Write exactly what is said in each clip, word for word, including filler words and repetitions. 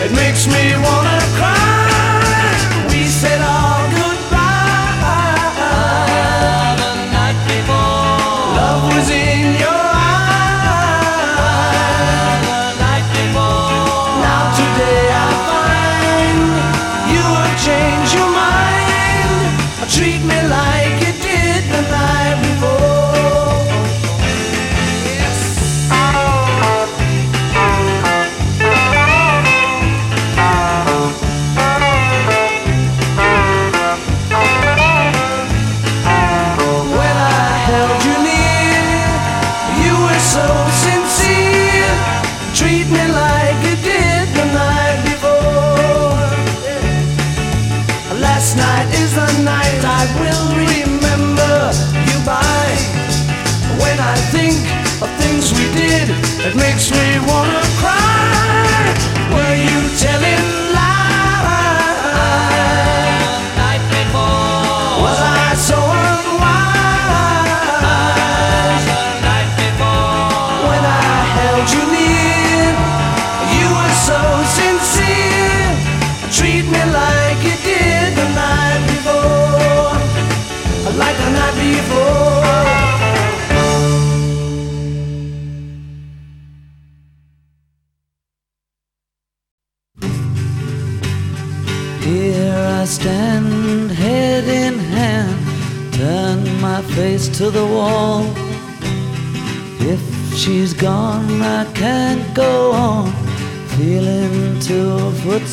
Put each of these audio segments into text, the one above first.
it makes me wanna cry. We said our goodbye the night before. Love was in your eyes the night before. Now today I find you have changed your mind. Treat me like you did the night before. Treat me like you did the night before. Last night is the night I will remember you by. When I think of things we did, it makes me wanna cry. Were you telling lies the night before? Was I so unwise the night before? When I held you near, so sincere, treat me like you did the night before, like the night before. Here I stand, head in hand, turn my face to the wall. If she's gone, I can't go on, feeling two foot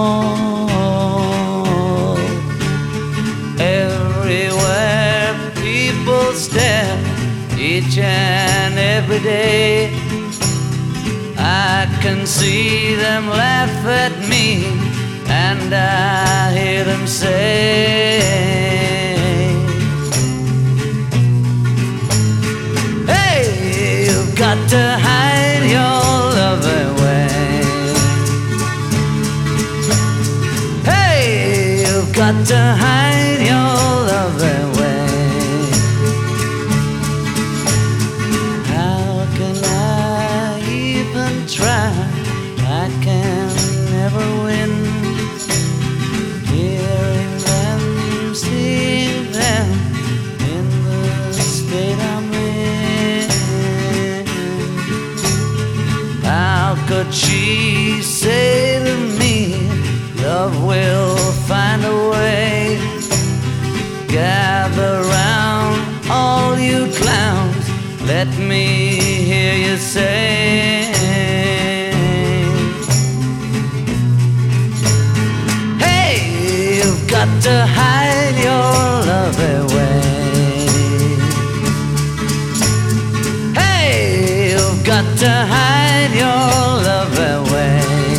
small. Everywhere people stare, each and every day. I can see them laugh at me, and I hear them say, hey, you've got to hide your love away. Got to hide your love away. How can I even try? I can never win. Hearing them, seeing them in the state I'm in. How could she say to me, love will find a way? Gather round, all you clowns, let me hear you say, hey, you've got to hide your love away. Hey, you've got to hide your love away.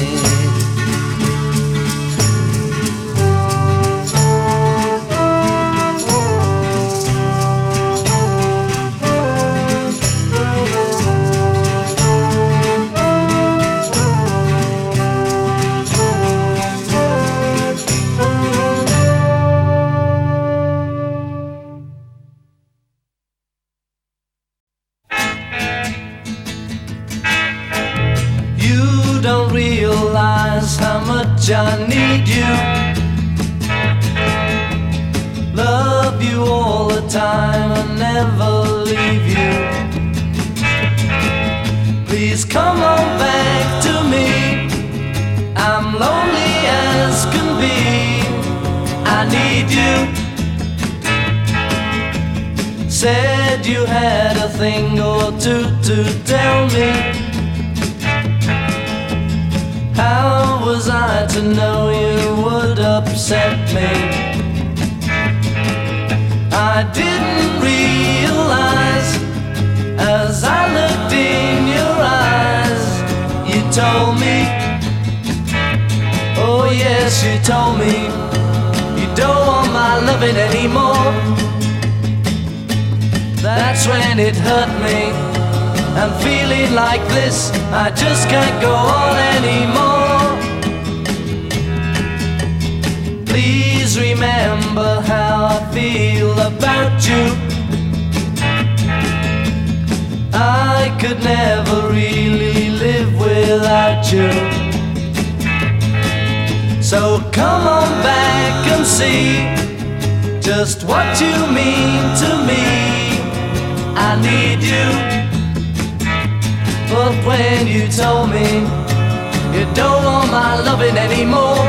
How much I need you, love you all the time and never leave you. Please come on back to me, I'm lonely as can be. I need you. Said you had a thing or two to tell me. How was I to know you would upset me? I didn't realize as I looked in your eyes. You told me, oh yes, you told me, you don't want my loving anymore. That's when it hurt me. I'm feeling like this, I just can't go on anymore. Please remember how I feel about you. I could never really live without you. So come on back and see just what you mean to me. I need you, but when you told me you don't want my loving anymore,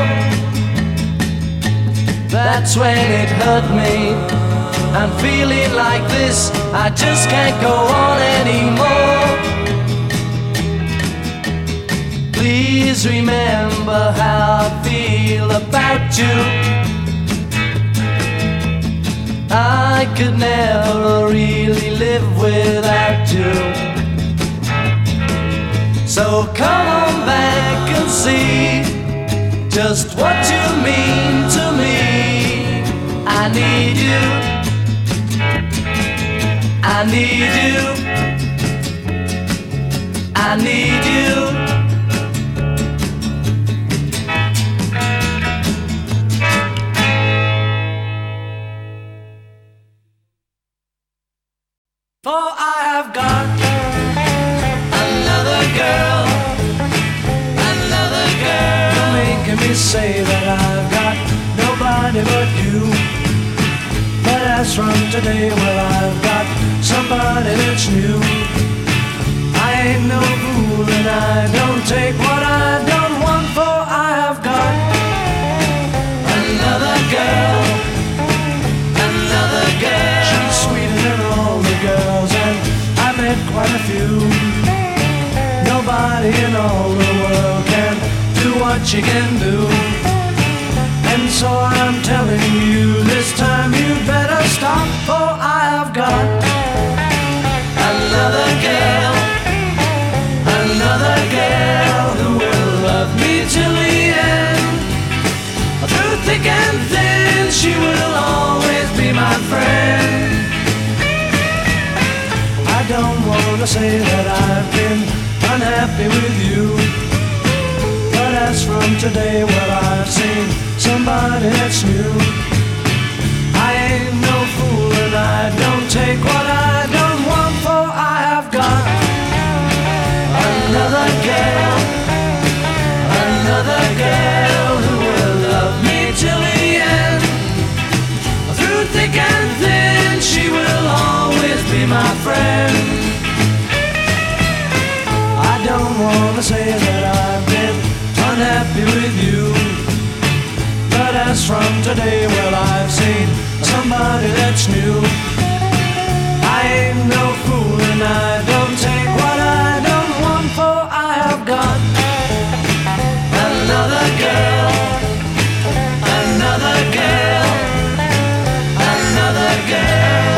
that's when it hurt me. I'm feeling like this, I just can't go on anymore. Please remember how I feel about you. I could never really live without you. So come on back and see just what you mean to me. I need you, I need you, I need you. For I have got another girl, another girl. You're making me say that I've got nobody but you. But as from today, well, I've got somebody that's new. I ain't no fool and I don't take what I don't want. For I have got another girl, another girl. She's sweeter than all the girls, and I met quite a few. Nobody in all the world can do what she can do. And so I'm telling you, this time you better stop, for I have got another girl, another girl who will love me till the end. Through thick and thin, she will always be my friend. I don't want to say that I've been unhappy with you, but as from today, well, I've seen somebody that's new. I ain't no fool and I don't take what I don't want, for I have got another girl, another girl who will love me till the end. Through thick and thin, she will always be my friend. I don't want to say that I've been unhappy with you, but as from today, well, I've seen somebody that's new. I ain't no fool and I don't take what I don't want, for I have got another girl, another girl, another girl.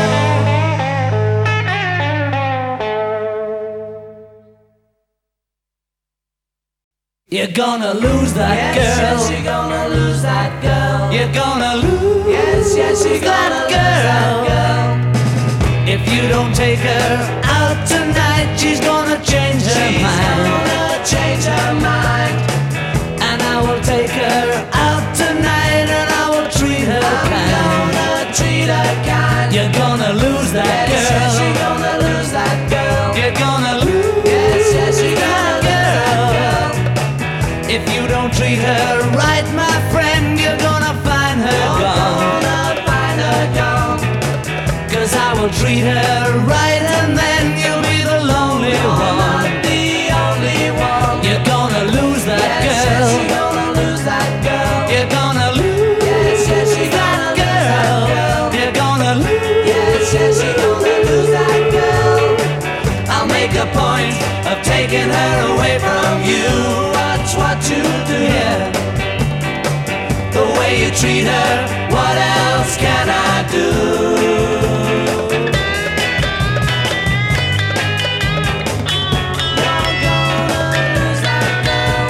You're gonna lose that yes, girl. Yes, you're gonna lose that girl. You're gonna lose yes, yes, you're that, gonna girl. lose that girl. If you don't take her out tonight, she's gonna change her She's mind. gonna change her mind. And I will take her out tonight, and I will treat her I'm kind. gonna treat her kind. You're gonna lose that yes, girl. yes, you're gonna lose that girl. You're gonna lose yes, yes, you're that gonna girl. lose that girl. If you don't treat her right, my friend, you're gonna find her You're gone. gonna find her gone. Cause I will treat her right, and then you'll be the lonely You're one. not the only one. You're gonna lose that yes, girl. yes, you're gonna lose that girl. You're gonna lose yes, yes, you're that gonna girl. lose that girl. You're gonna lose yes, yes, you're gonna lose that girl. I'll make a point of taking her away from you. Watch what you do, yeah. The way you treat her, what else can I do? You're gonna lose that girl.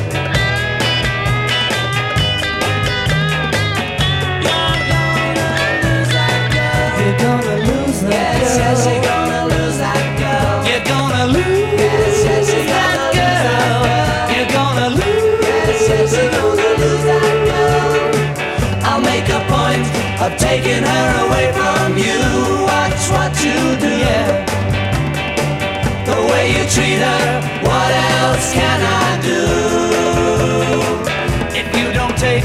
You're gonna lose that girl. You're gonna lose that Yes, girl. yes, you're gonna lose that girl. You're gonna lose Yes, yes, you're that gonna lose that girl. girl. You're gonna lose Yes, yes, you're gonna lose that girl. I'll make a point of taking her away from you. Watch what you do, yeah. The way you treat her, what else can I do? If you don't take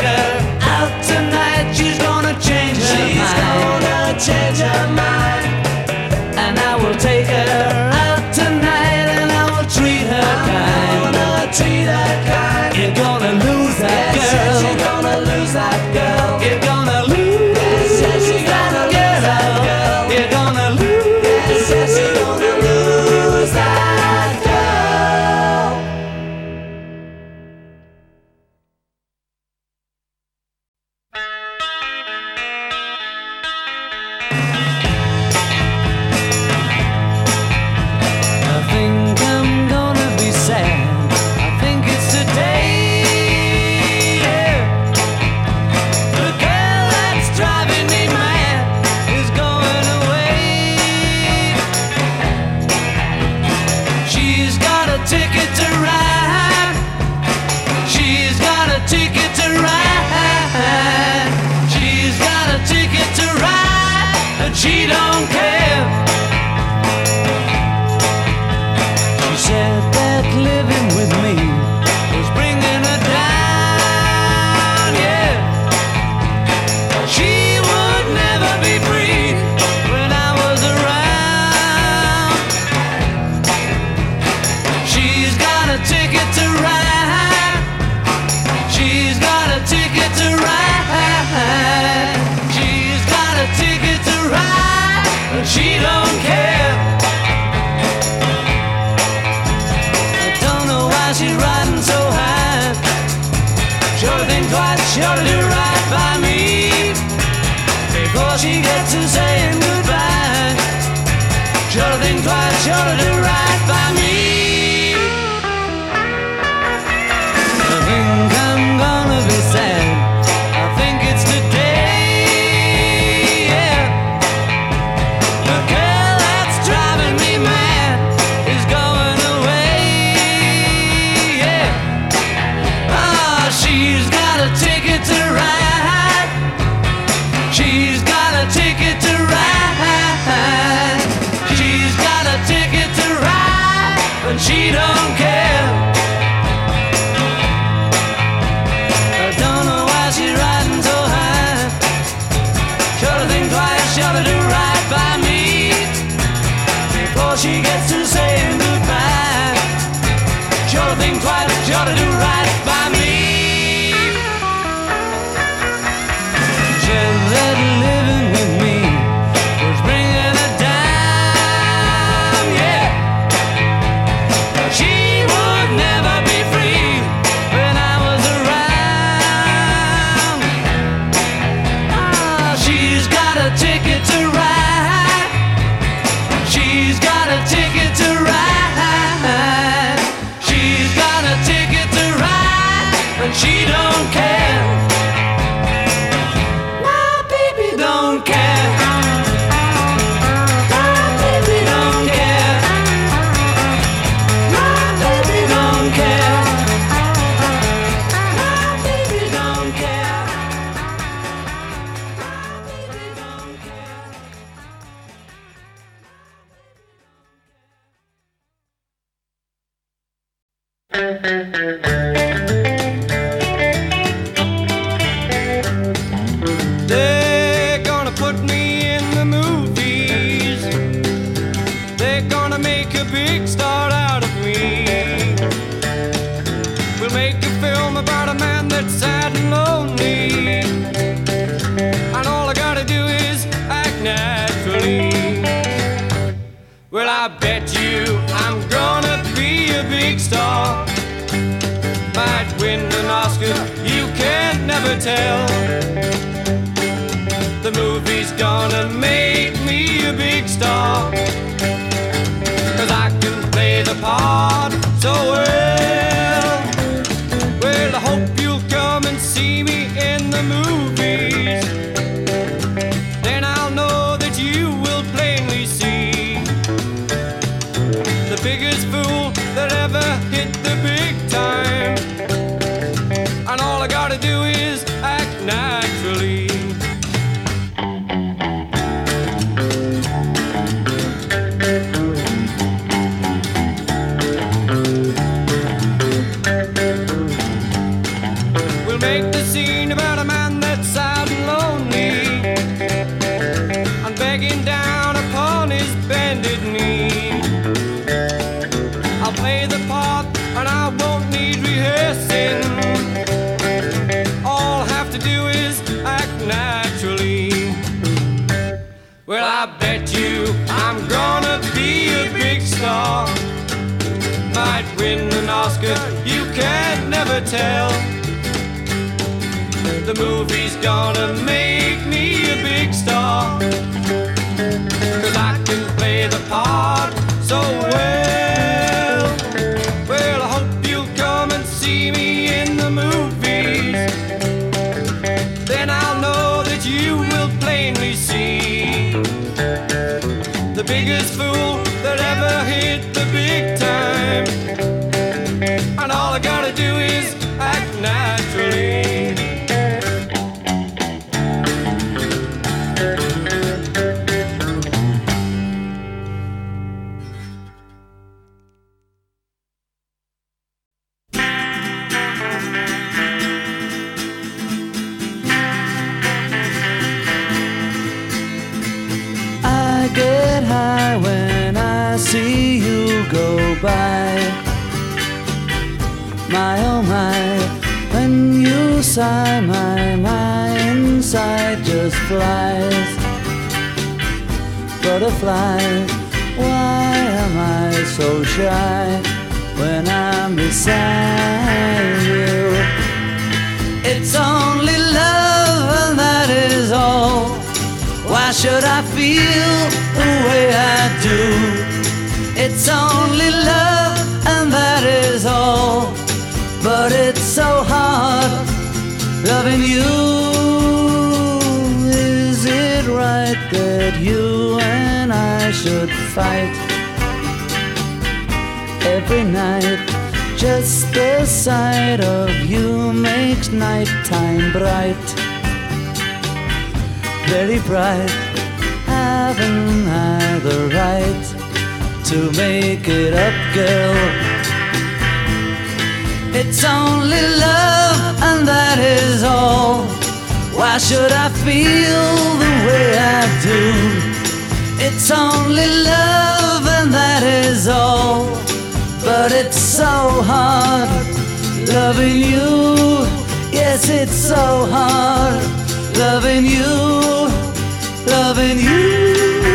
She's got a ticket to ride. She's got a ticket to ride. She's got a ticket to ride, and she don't care. She said that living with me was bringing her down, yeah. She would never be free when I was around. She's got a ticket to ride. She's got a ticket to ride. She's got a ticket to ride, and she don't care. I don't know why she's riding so high. Sure to think twice, sure to do right by me before she gets to saying goodbye. Sure to think twice, sure to do right by me. I think I'm gonna be sad. I think it's today, yeah. The girl that's driving me mad is going away, yeah. Ah, she's got a ticket to ride. She's got a ticket to ride. She's got a ticket to ride, but she don't care. I don't know why she's riding so high. Sure to think twice, sure to do right by me before she gets to saying goodbye. Sure to think twice, sure to do right by me. Said that living with me was bringing her down, yeah. She would never be free when I was around. Ah, she's got a ticket to ride. She's got a ticket to ride. She's got a ticket to ride, and she don't care. My baby don't care. My baby don't care. My baby don't care. My baby don't care. My baby don't care. They're gonna put me in the movies. They're gonna make a big star out of me. We'll make a film about a man that's sad and lonely, and all I gotta do is act naturally. Well, I bet you I'm gonna be a big star. Might win an Oscar, you can't never tell. The movie's gonna make me a big star, 'cause I can play the part so well. Well, I hope you'll come and see me in the movies. Then I'll know that you will plainly see the biggest fool that ever hit the big time. And all I gotta do is act naturally. We'll make the scene about a man that's sad and lonely and begging down upon his bended knee. I'll play the part and I won't need rehearsing. All I have to do is act naturally. Well, I bet you I'm gonna be a big star. Might win an Oscar, you can't never tell. The movie's gonna make me a big star, 'cause I can play the part so well. Well, I hope you'll come and see me in the movies. Then I'll know that you will plainly see the biggest fool that ever hit the big time. you go by. My oh my, when you sigh, my my inside just flies. Butterfly, why am I so shy when I'm beside you? It's only love and that is all. Why should I feel the way I do? It's only love and that is all. But it's so hard loving you. Is it right that you and I should fight every night? Just the sight of you makes nighttime bright, very bright. Haven't I the right to make it up, girl? It's only love and that is all. Why should I feel the way I do? It's only love and that is all. But it's so hard loving you. Yes, it's so hard loving you, loving you.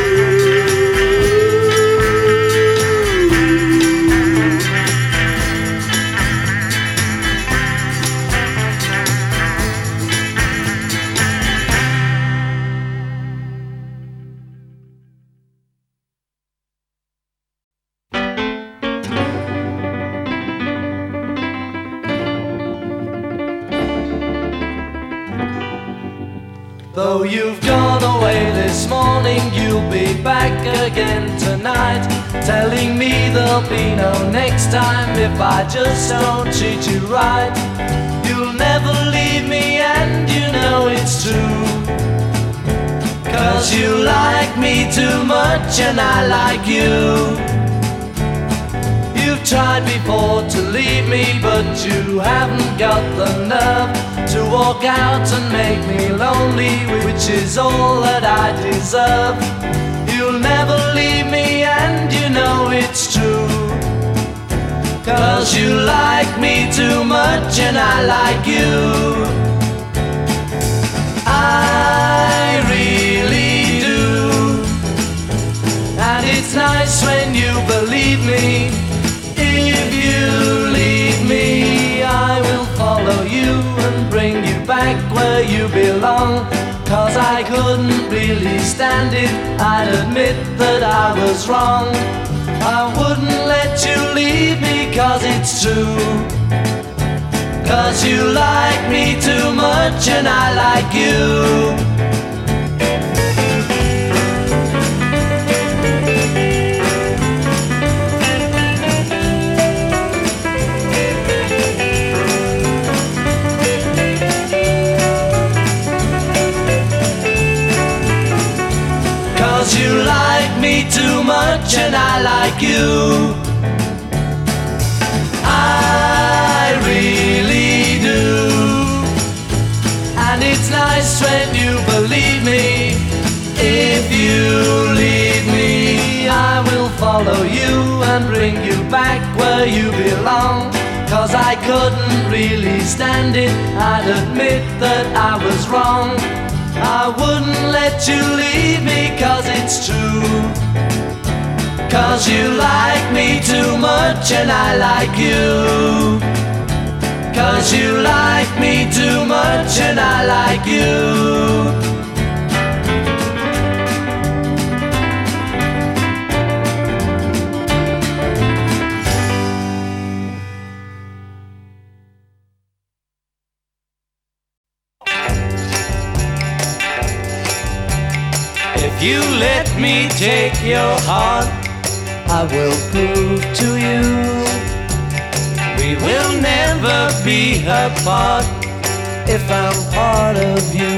Though you've gone away this morning, you'll be back again tonight, telling me there'll be no next time if I just don't treat you right. You'll never leave me and you know it's true, 'cause you like me too much and I like you. You've tried before to leave me, but you haven't got the nerve to walk out and make me lonely, which is all that I deserve. You'll never leave me and you know it's true, 'cause you like me too much and I like you. I really do, and it's nice when you believe me. If you leave me, I will follow you and bring you back where you belong, 'cause I couldn't really stand it, I'd admit that I was wrong. I wouldn't let you leave me 'cause it's true, 'cause you like me too much and I like you. You like me too much and I like you. I really do, and it's nice when you believe me. If you leave me, I will follow you and bring you back where you belong, 'cause I couldn't really stand it, I'd admit that I was wrong. I wouldn't let you leave me 'cause it's true, 'cause you like me too much and I like you, 'cause you like me too much and I like you. If you let me take your heart, I will prove to you we will never be apart. If I'm part of you,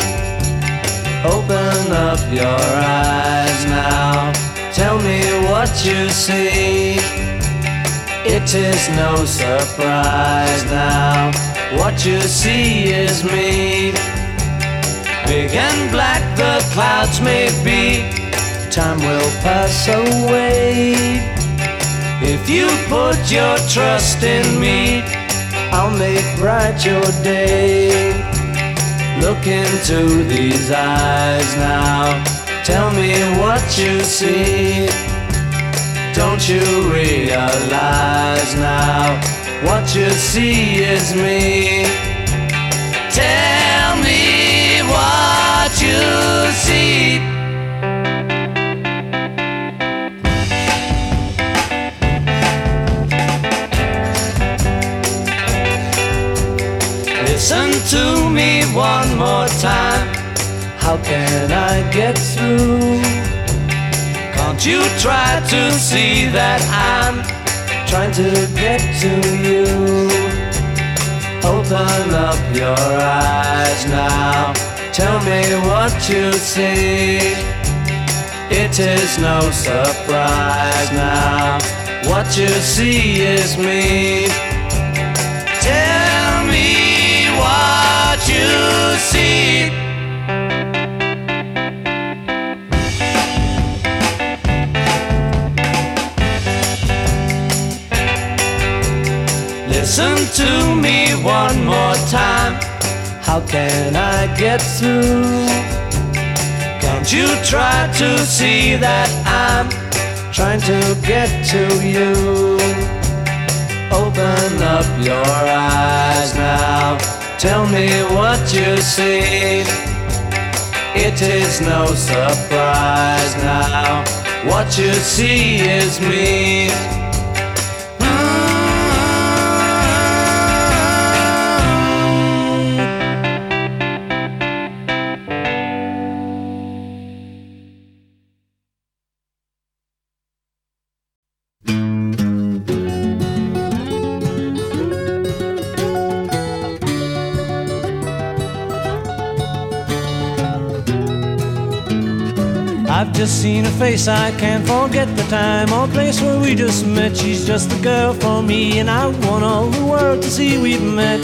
open up your eyes now, tell me what you see. It is no surprise now, what you see is me. Big and black the clouds may be, time will pass away. If you put your trust in me, I'll make bright your day. Look into these eyes now, tell me what you see. Don't you realize now, what you see is me? Tell me what you see. Listen to me one more time. How can I get through? Can't you try to see that I'm trying to get to you? Open up your eyes now, tell me what you see. It is no surprise now, what you see is me. Tell me what you see. Listen to me one more time. How can I get through? Can't you try to see that I'm trying to get to you? Open up your eyes now, tell me what you see. It is no surprise now, what you see is me. I've just seen her face, I can't forget the time or place where we just met. She's just the girl for me, and I want all the world to see we've met.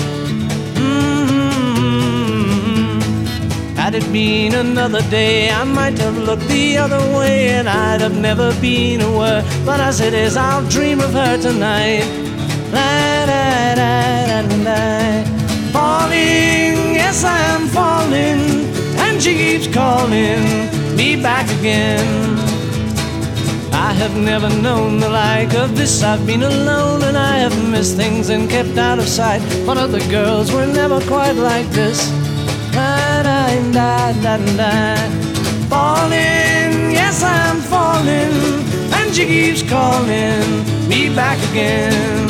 Mm-hmm. Had it been another day, I might have looked the other way, and I'd have never been aware. But as it is, I'll dream of her tonight. La, da, da, da, da, da. Falling, yes I am falling, and she keeps calling me back again. I have never known the like of this. I've been alone and I have missed things and kept out of sight, but other girls were never quite like this. Da, da, da, da, da. Falling, yes I'm falling, and she keeps calling me back again.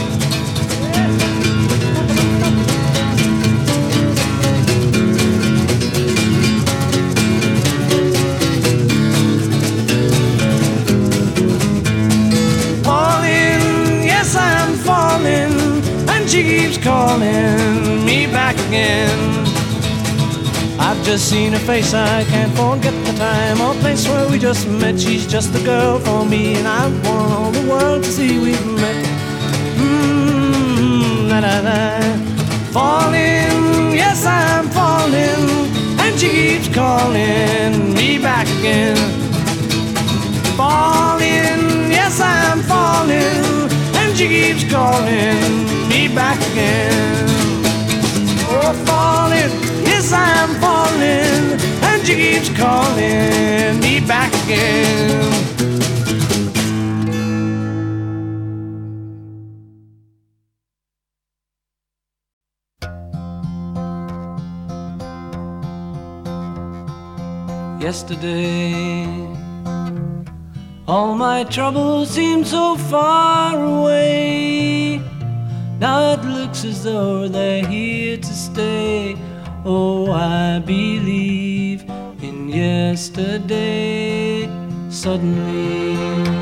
She keeps calling me back again. I've just seen her face, I can't forget the time or place where we just met. She's just the girl for me, and I want all the world to see we've met. Mmm, la la la. Falling, yes I'm falling, and she keeps calling me back again. Falling, yes I'm falling, and she keeps calling me back again. Oh, falling, yes I'm falling, and she keeps calling me back again. Yesterday, all my troubles seemed so far away. Now it looks as though they're here to stay. Oh, I believe in yesterday. Suddenly,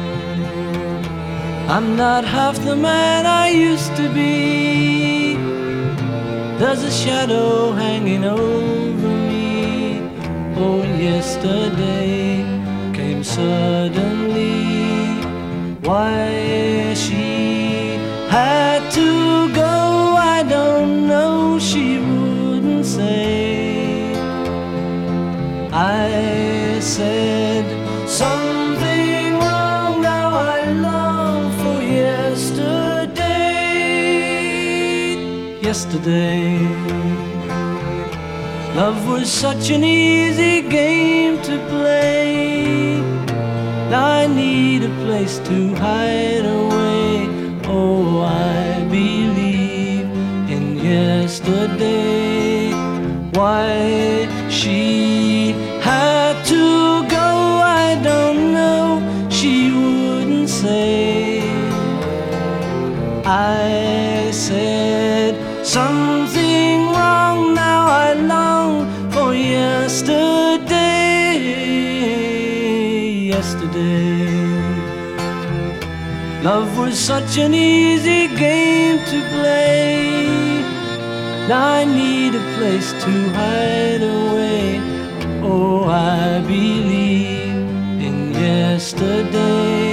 I'm not half the man I used to be. There's a shadow hanging over me. Oh, yesterday came suddenly. Why she had to go, I don't know, she wouldn't say. I said something wrong, now I long for you. yesterday. Love was such an easy game to play. Now I need a place to hide away. Oh, I believe in yesterday. Why she had to go, I don't know. She wouldn't say. I said something wrong. Now I long for yesterday. Yesterday. Love was such an easy game to play. Now I need a place to hide away. Oh, I believe in yesterday.